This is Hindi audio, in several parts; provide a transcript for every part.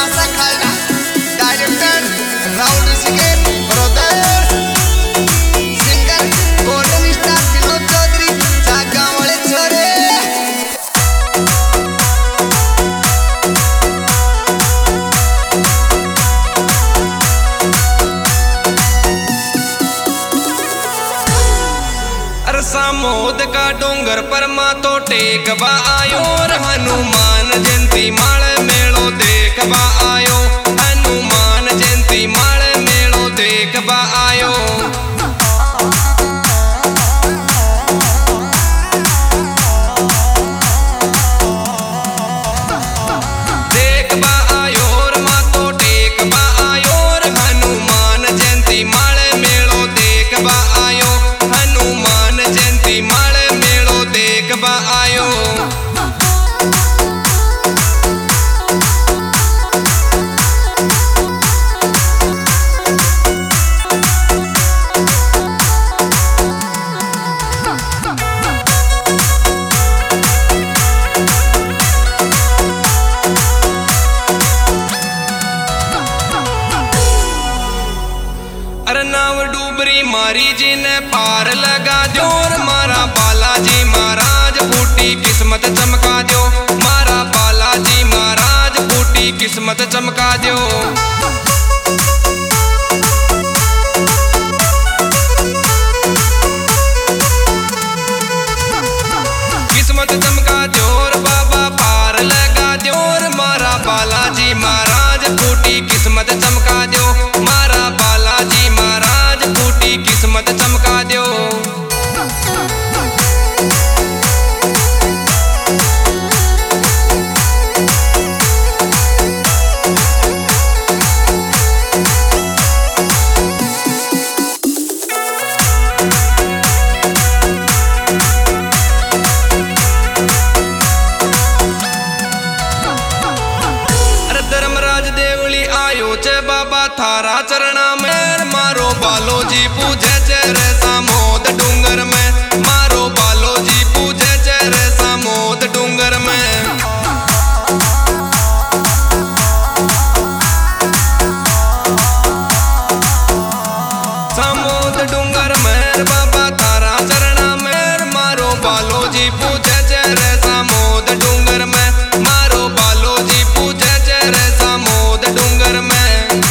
तमाशा खालना director Rahul Rishikesh brothers singer golden star Vinod Chaudhary जागा वाले छोरे। सामोद का डोंगर पर माँ तो टेकबा आयो और हनुमान जयंती माल मेलो देखबा आयो। हनुमान जयंती माल मेलो देखबा आयो। देखबा आयो और माँ तो टेकबा आयो और हनुमान जयंती माल मेलो देखबा आयो। हनुमान जयंती माल मेलो देखबा आयो। अरे नाव डूबरी मारी जी ने पार लगा दो और मारा बालाजी महाराज फूटी किस्मत चमका दो। मारा बालाजी महाराज फूटी किस्मत चमका दो। किस्मत चमका दो और बाबा पार लगा दो और मारा बालाजी महाराज फूटी किस्मत चमका दो। मारा बालाजी महाराज फूटी किस्मत चमका दो। बाबा थारा चरणा में मारो बालोजी पूजे चेरे सामोद डूंगर में। मारो बालोजी पूजे चेरे सामोद डूंगर में। सामोद डूंगर में बाबा थारा चरणा में मारो बालोजी पूजे चेरे सामोद डूंगर में। मारो बालोजी पूजे चेरे सामोद डूंगर में।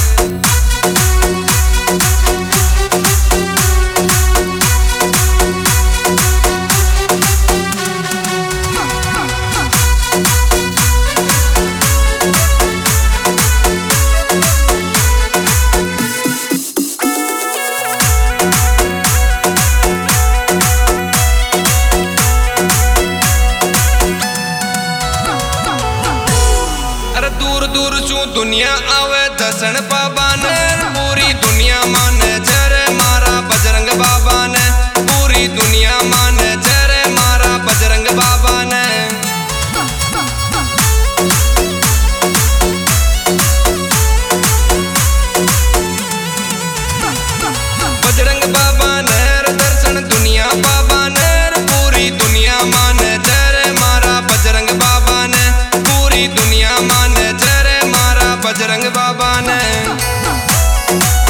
दूर दूर चू दुनिया आवे दर्शन बाबा ने। पूरी दुनिया माने जरे मारा बजरंग बाबा ने। पूरी दुनिया माने जरे मारा बजरंग बाबा ने। बजरंग बाबा ने दर्शन दुनिया बाबा ने। पूरी दुनिया माने जरे मारा बजरंग बाबा ने। पूरी दुनिया माने जरे मारा बजरंग बाबा ने।